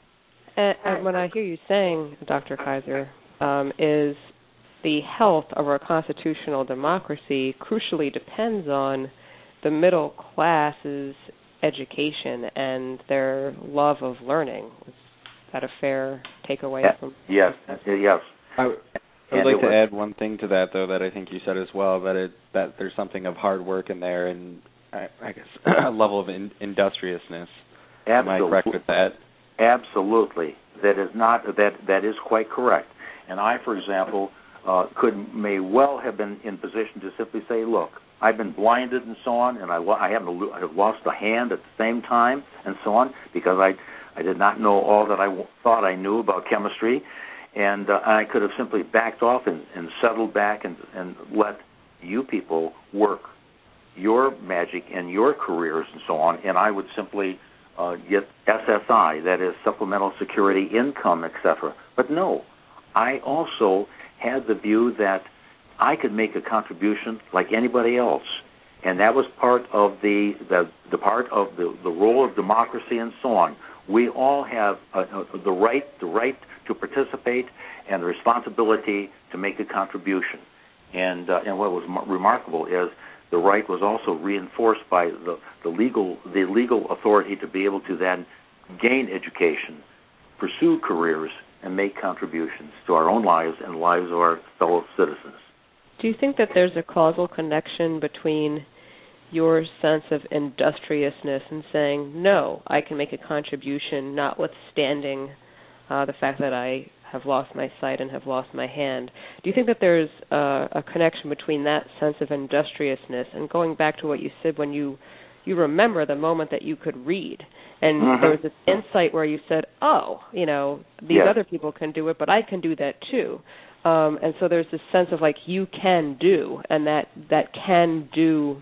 And, and what I hear you saying, Doctor Kaiser. Um, is the health of our constitutional democracy crucially depends on the middle class's education and their love of learning. Is that a fair takeaway? Yeah. From yes, yes. I, I would like to was, add one thing to that, though, that I think you said as well, that it that there's something of hard work in there and, I, I guess, a level of in, industriousness. Absolutely. Am I correct with that? Absolutely. That is not that that is quite correct. And I, for example, uh, could may well have been in position to simply say, look, I've been blinded and so on, and I, I, have, I have lost a hand at the same time and so on because I, I did not know all that I w- thought I knew about chemistry, and uh, I could have simply backed off and, and settled back and, and let you people work your magic and your careers and so on, and I would simply uh, get S S I, that is supplemental security income, et cetera. But no. I also had the view that I could make a contribution like anybody else, and that was part of the the, the part of the, the role of democracy and so on. We all have uh, the right the right to participate and the responsibility to make a contribution. And uh, and what was m- remarkable is the right was also reinforced by the, the legal the legal authority to be able to then gain education, pursue careers, and make contributions to our own lives and the lives of our fellow citizens. Do you think that there's a causal connection between your sense of industriousness and saying, no, I can make a contribution notwithstanding uh, the fact that I have lost my sight and have lost my hand? Do you think that there's uh, a connection between that sense of industriousness and going back to what you said when you, you remember the moment that you could read? And mm-hmm. there was this insight where you said, oh, you know, these yes. other people can do it, but I can do that too. Um, and so there's this sense of like you can do, and that, that can do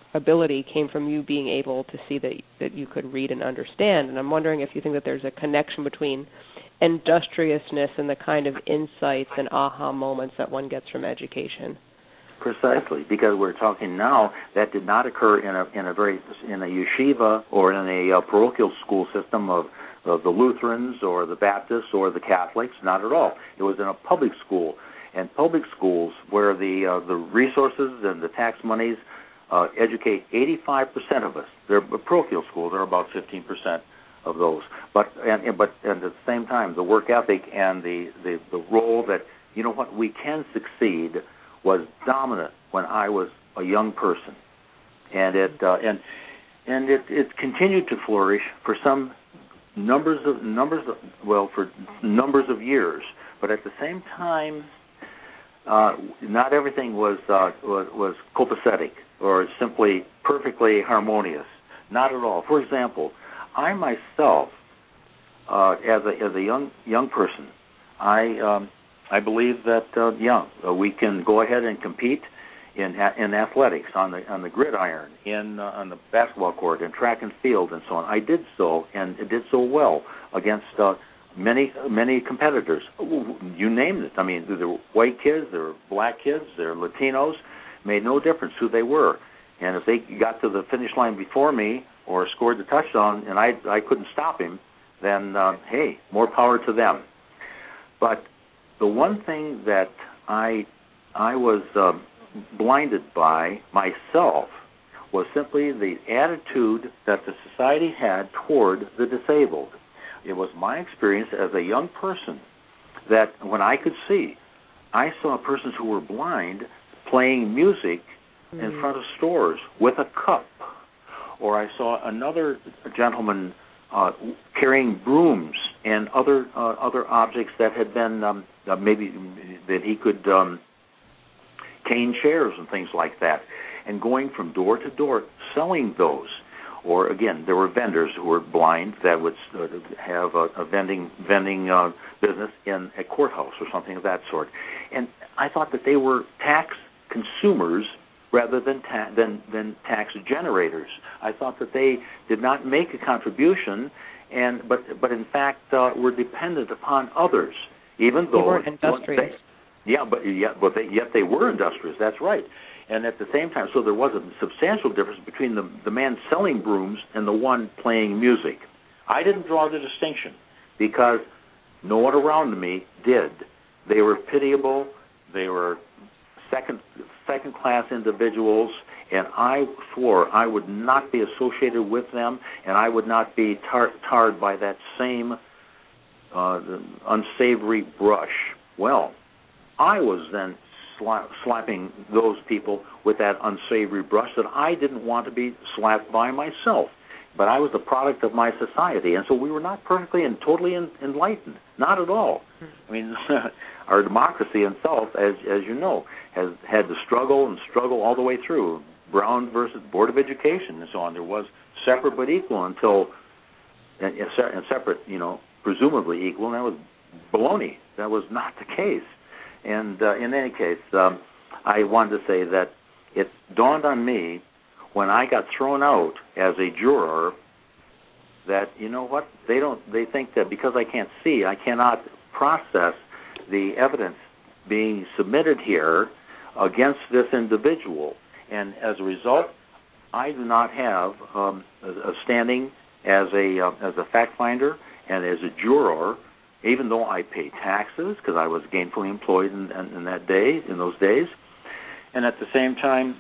ability came from you being able to see that that you could read and understand. And I'm wondering if you think that there's a connection between industriousness and the kind of insights and aha moments that one gets from education. Precisely, because we're talking now that did not occur in a in a very in a yeshiva or in a uh, parochial school system of, of the Lutherans or the Baptists or the Catholics. Not at all. It was in a public school, and public schools where the uh, the resources and the tax monies uh, educate eighty-five percent of us. They're parochial schools are about fifteen percent of those. But and but and at the same time, the work ethic and the, the, the role that you know what we can succeed was dominant when I was a young person, and it uh, and and it, it continued to flourish for some numbers of numbers of, well for numbers of years. But at the same time, uh, not everything was, uh, was was copacetic or simply perfectly harmonious. Not at all. For example, I myself, uh, as a as a young young person, I. Um, I believe that uh, yeah, uh, we can go ahead and compete in in athletics on the on the gridiron, in uh, on the basketball court, in track and field, and so on. I did so, and it did so well against uh, many many competitors. You name it. I mean, there were white kids, there were black kids, there were Latinos. Made no difference who they were, and if they got to the finish line before me or scored the touchdown, and I I couldn't stop him, then uh, hey, more power to them. But the one thing that I I was uh, blinded by myself was simply the attitude that the society had toward the disabled. It was my experience as a young person that when I could see, I saw persons who were blind playing music mm. in front of stores with a cup, or I saw another gentleman Uh, carrying brooms and other uh, other objects that had been um, uh, maybe that he could um, cane chairs and things like that, and going from door to door selling those. Or again, there were vendors who were blind that would uh, have a, a vending vending uh, business in a courthouse or something of that sort. And I thought that they were tax consumers rather than ta- than than tax generators. I thought that they did not make a contribution, and but but in fact uh, were dependent upon others, even though they weren't industrious. They, yeah, but yet but they, yet they were industrious. That's right. And at the same time, so there was a substantial difference between the the man selling brooms and the one playing music. I didn't draw the distinction because no one around me did. They were pitiable. They were second second class individuals, and I swore I would not be associated with them, and I would not be tar- tarred by that same uh, unsavory brush. Well, I was then sla- slapping those people with that unsavory brush that I didn't want to be slapped by myself. But I was the product of my society, and so we were not perfectly and totally en- enlightened. Not at all. I mean, our democracy itself, as as you know, has had to struggle and struggle all the way through. Brown versus Board of Education and so on. There was separate but equal until, and, and separate, you know, presumably equal, and that was baloney. That was not the case. And uh, in any case, um, I wanted to say that it dawned on me when I got thrown out as a juror that, you know what, they don't. They think that because I can't see, I cannot process the evidence being submitted here against this individual. And as a result, I do not have um, a, a standing as a uh, as a fact finder and as a juror, even though I pay taxes because I was gainfully employed in, in, in that day, in those days, and at the same time,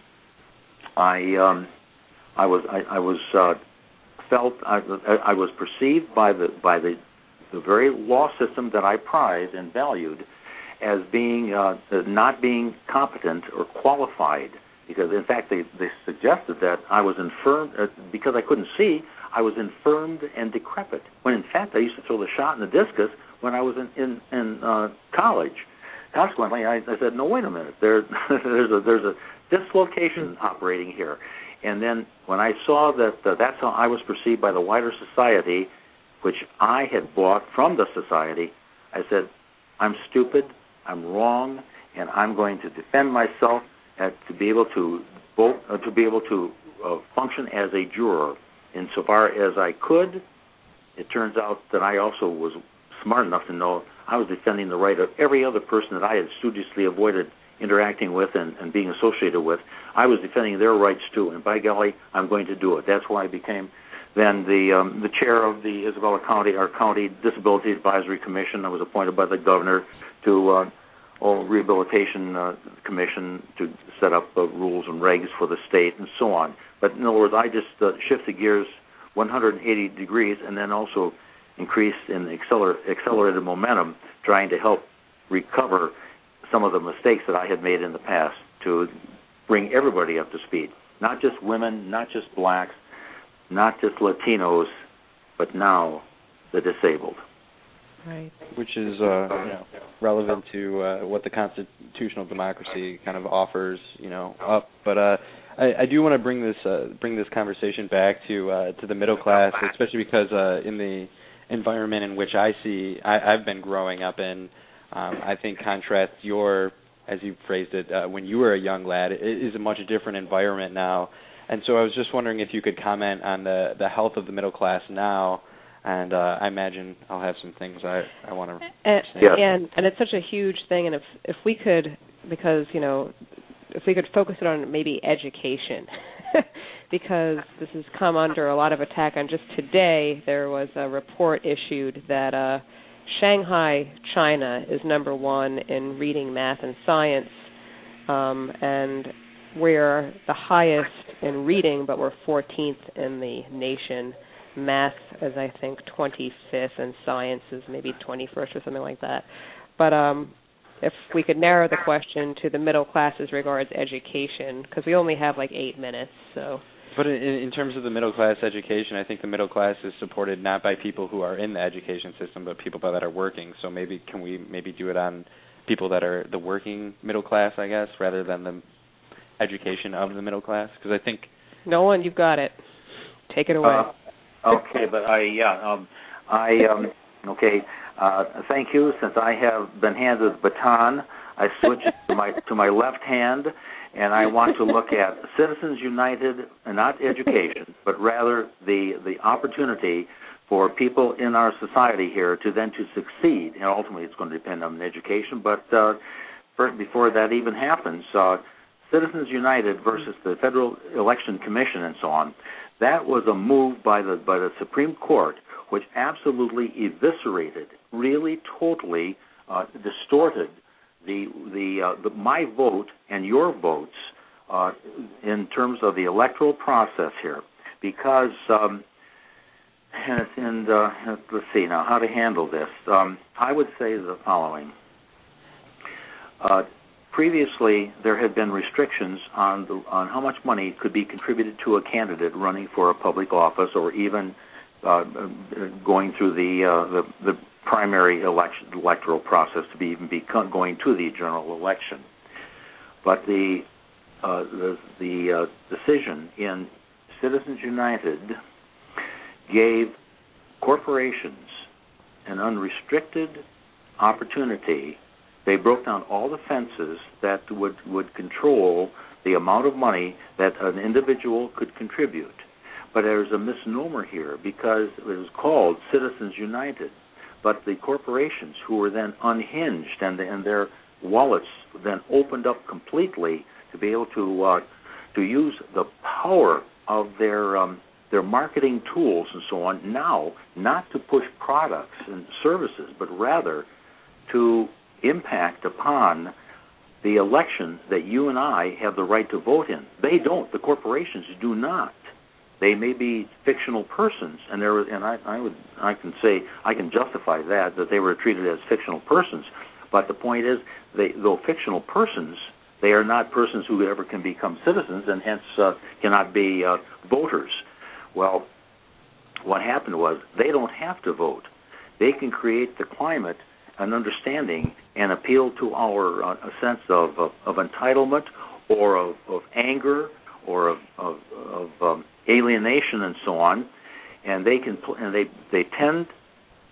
I um, I was I, I was uh, felt I, I was perceived by the by the the very law system that I prized and valued as being uh, not being competent or qualified. Because, in fact, they, they suggested that I was infirm, uh, because I couldn't see, I was infirmed and decrepit. When, in fact, I used to throw the shot and the discus when I was in, in, in uh, college. Consequently, I, I said, no, wait a minute. There, there's, a, there's a dislocation operating here. And then when I saw that uh, that's how I was perceived by the wider society, which I had bought from the society, I said, I'm stupid, I'm wrong, and I'm going to defend myself Uh, to be able to vote, uh, to be able to uh, function as a juror insofar as I could. It turns out that I also was smart enough to know I was defending the right of every other person that I had studiously avoided interacting with and, and being associated with. I was defending their rights too, and by golly, I'm going to do it. That's why I became then the um, the chair of the Isabella County, our county Disability Advisory Commission. I was appointed by the governor to uh, a rehabilitation uh, commission to set up uh, rules and regs for the state and so on. But in other words, I just uh, shifted gears one hundred eighty degrees and then also increased in acceler- accelerated momentum, trying to help recover some of the mistakes that I had made in the past to bring everybody up to speed, not just women, not just blacks, not just Latinos, but now the disabled. Right. Which is uh, you know, relevant to uh, what the constitutional democracy kind of offers, you know, up. But uh, I, I do want to bring this uh, bring this conversation back to uh, to the middle class, especially because uh, in the environment in which I see I, I've been growing up in, um, I think contrasts your, as you phrased it, uh, when you were a young lad, it is a much different environment now. And so I was just wondering if you could comment on the, the health of the middle class now, and uh, I imagine I'll have some things I, I want to and, say. Yeah. And, and it's such a huge thing, and if if we could, because, you know, if we could focus it on maybe education, because this has come under a lot of attack. And just today there was a report issued that uh, Shanghai, China, is number one in reading, math, and science, um, and we're the highest in reading, but we're fourteenth in the nation. Math is, I think, twenty-fifth, and science is maybe twenty-first or something like that. But um, if we could narrow the question to the middle class as regards education, because we only have like eight minutes, so... But in, in terms of the middle class education, I think the middle class is supported not by people who are in the education system, but people that are working. So maybe can we maybe do it on people that are the working middle class, I guess, rather than the education of the middle class? Because I think... Nolan, you've got it. Take it away. Uh, okay, but I, yeah, um, I, um, okay, uh, thank you. Since I have been handed the baton, I switch to my to my left hand, and I want to look at Citizens United, and not education, but rather the the opportunity for people in our society here to then to succeed. And ultimately, it's going to depend on education. But uh, first, before that even happens, uh, Citizens United versus the Federal Election Commission and so on. That was a move by the by the Supreme Court, which absolutely eviscerated, really totally uh, distorted the the, uh, the my vote and your votes uh, in terms of the electoral process here, because um, and, and uh, let's see now how to handle this. Um, I would say the following. Uh, Previously, there had been restrictions on the, on how much money could be contributed to a candidate running for a public office, or even uh, going through the, uh, the the primary election electoral process to be even be going to the general election. But the uh, the, the uh, decision in Citizens United gave corporations an unrestricted opportunity. They broke down all the fences that would, would control the amount of money that an individual could contribute. But there's a misnomer here, because it was called Citizens United. But the corporations, who were then unhinged and, and their wallets then opened up completely to be able to uh, to use the power of their um, their marketing tools and so on, now not to push products and services, but rather to impact upon the elections that you and I have the right to vote in. They don't. The corporations do not. They may be fictional persons, and there and I, I would I can say I can justify that that they were treated as fictional persons. But the point is, they, though fictional persons, they are not persons who ever can become citizens, and hence uh, cannot be uh, voters. Well, what happened was they don't have to vote. They can create the climate, an understanding, and appeal to our uh, a sense of, of, of entitlement, or of, of anger, or of, of, of um, alienation, and so on. And they can and they they tend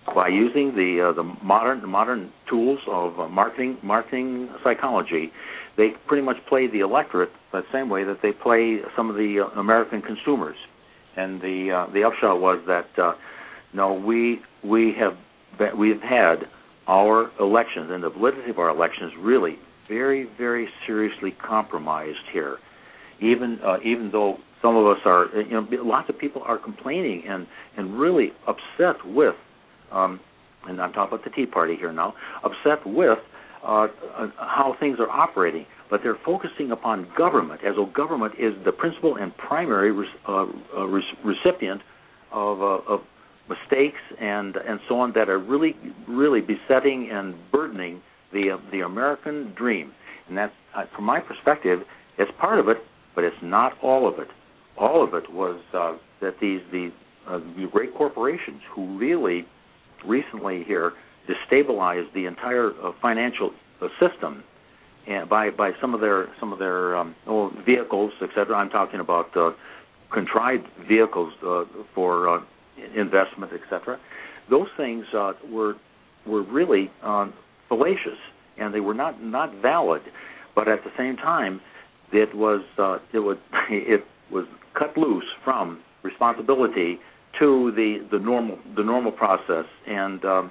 by using the uh, the modern the modern tools of uh, marketing marketing psychology, they pretty much play the electorate the same way that they play some of the uh, American consumers. And the uh, the upshot was that uh, no, we we have been, we have had our elections and the validity of our elections really very very seriously compromised here. Even uh, even though some of us are, you know, lots of people are complaining and and really upset with. Um, and I'm talking about the Tea Party here now, upset with uh, uh, how things are operating, but they're focusing upon government as though government is the principal and primary re- uh, uh, re- recipient of, uh, of mistakes and and so on that are really, really besetting and burdening the uh, the American dream. And that's, uh, from my perspective, it's part of it, but it's not all of it. All of it was uh, that these the, uh, the great corporations who really recently here destabilized the entire uh, financial uh, system, and by by some of their some of their um, oh, vehicles, et cetera. I'm talking about uh, contrived vehicles uh, for uh, investment, et cetera. Those things uh, were were really uh, fallacious, and they were not not valid. But at the same time, it was uh, it was it was cut loose from responsibility to the, the normal the normal process, and um,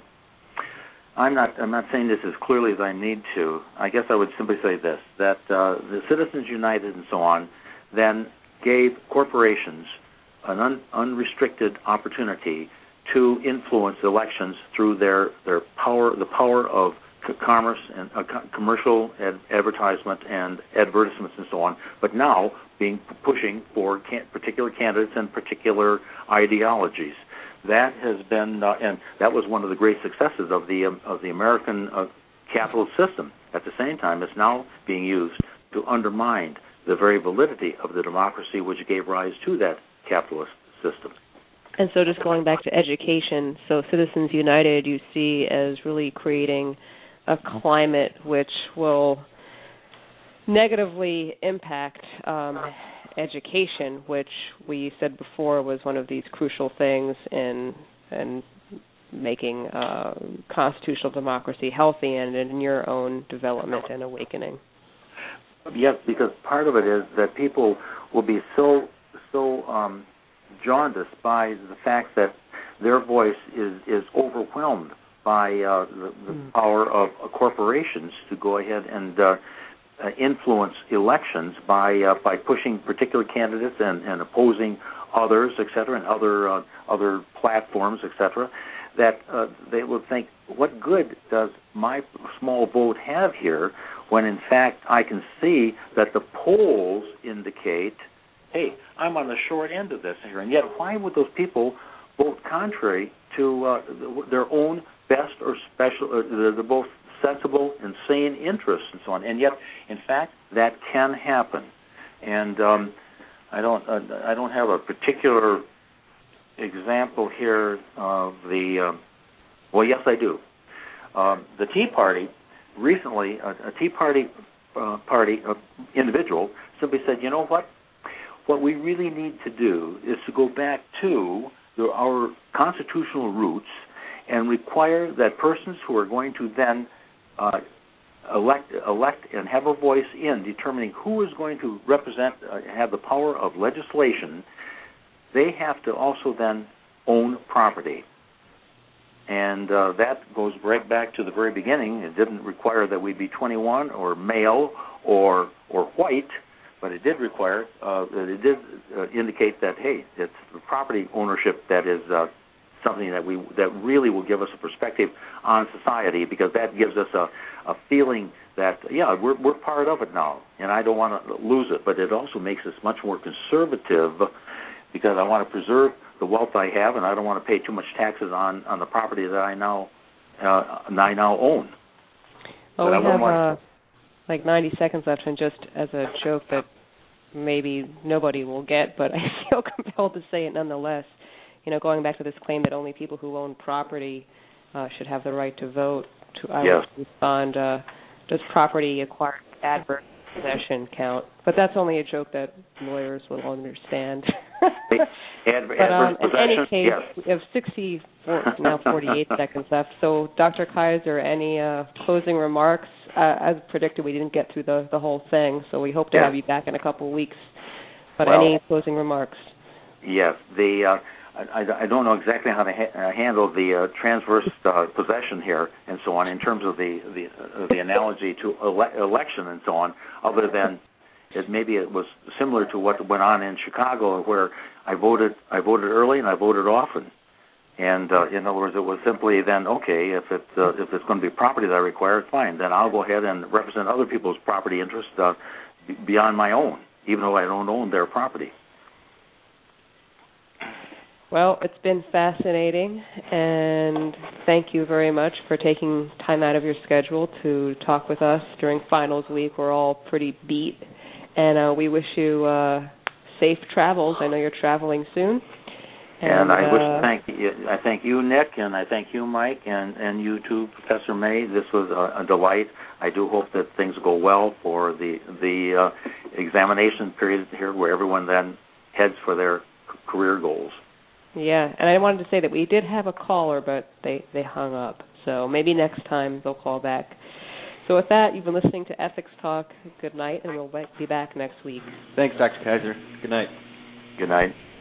I'm not I'm not saying this as clearly as I need to. I guess I would simply say this: that uh, the Citizens United and so on then gave corporations an un, unrestricted opportunity to influence elections through their, their power the power of commerce and uh, commercial ad- advertisement and advertisements and so on, but now being pushing for can- particular candidates and particular ideologies. That has been, uh, and that was one of the great successes of the um, of the American uh, capitalist system. At the same time, it's now being used to undermine the very validity of the democracy which gave rise to that capitalist system. And so, just going back to education, so Citizens United you see as really creating a climate which will negatively impact um, education, which we said before was one of these crucial things in in making uh, constitutional democracy healthy and in your own development and awakening. Yes, because part of it is that people will be so so um, jaundiced by the fact that their voice is, is overwhelmed by uh, the, the mm. power of uh, corporations to go ahead and uh, uh, influence elections by uh, by pushing particular candidates and, and opposing others, et cetera, and other uh, other platforms, et cetera. That uh, they would think, what good does my small vote have here when, in fact, I can see that the polls indicate, hey, I'm on the short end of this here. And yet, why would those people vote contrary to uh, their own best or special, uh, the, the both sensible and sane interests and so on? And yet, in fact, that can happen. And um, I don't, uh, I don't have a particular example here of the. Uh, well, yes, I do. Uh, the Tea Party recently, a, a Tea Party uh, party uh, individual simply said, you know what? What we really need to do is to go back to the, our constitutional roots and require that persons who are going to then uh, elect, elect and have a voice in determining who is going to represent, uh, have the power of legislation, they have to also then own property. And uh, that goes right back to the very beginning. It didn't require that we be twenty-one or male or or white, but it did require, uh, it did uh, indicate that, hey, it's the property ownership that is uh, something that we that really will give us a perspective on society, because that gives us a, a feeling that, yeah, we're we're part of it now, and I don't want to lose it. But it also makes us much more conservative, because I want to preserve the wealth I have, and I don't want to pay too much taxes on, on the property that I now uh, I now own. Well, but we have uh, like ninety seconds left, and just as a joke that maybe nobody will get, but I feel compelled to say it nonetheless. You know, going back to this claim that only people who own property uh, should have the right to vote, to, I yes. would respond, uh, does property acquired adverse possession count. But that's only a joke that lawyers will understand. Ad- but um, in any case, yes. we have sixty-four, now forty-eight seconds left. So, Doctor Kaiser, any uh, closing remarks? Uh, as predicted, we didn't get through the, the whole thing, so we hope to yes. have you back in a couple of weeks. But well, any closing remarks? Yes. The uh, I, I don't know exactly how to ha- handle the uh, transverse uh, possession here and so on in terms of the the, uh, the analogy to ele- election and so on, other than it maybe it was similar to what went on in Chicago, where I voted I voted early and I voted often. And uh, in other words, it was simply then, okay, if it uh, if it's going to be property that I require, fine. Then I'll go ahead and represent other people's property interests uh, b- beyond my own, even though I don't own their property. Well, it's been fascinating, and thank you very much for taking time out of your schedule to talk with us during finals week. We're all pretty beat, and uh, we wish you uh, safe travels. I know you're traveling soon. And, and I uh, wish to thank you, I thank you, Nick, and I thank you, Mike, and, and you too, Professor May. This was a, a delight. I do hope that things go well for the the uh, examination period here, where everyone then heads for their c- career goals. Yeah, and I wanted to say that we did have a caller, but they, they hung up. So maybe next time they'll call back. So with that, you've been listening to Ethics Talk. Good night, and we'll be back next week. Thanks, Doctor Kaiser. Good night. Good night.